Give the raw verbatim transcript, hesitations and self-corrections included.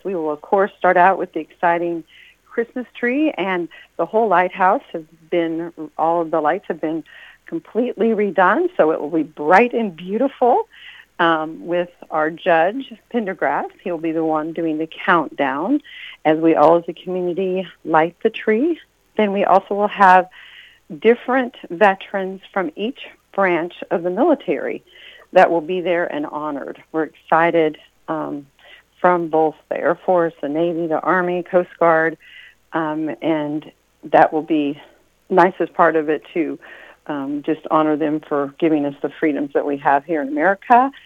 We will, of course, start out with the exciting Christmas tree, and the whole lighthouse has been, all of the lights have been completely redone, so it will be bright and beautiful um, with our judge, Pendergrass. He'll be the one doing the countdown as we all as a community light the tree. Then we also will have different veterans from each branch of the military that will be there and honored. We're excited um, from both the Air Force, the Navy, the Army, Coast Guard, um, and that will be nice as part of it to um, just honor them for giving us the freedoms that we have here in America.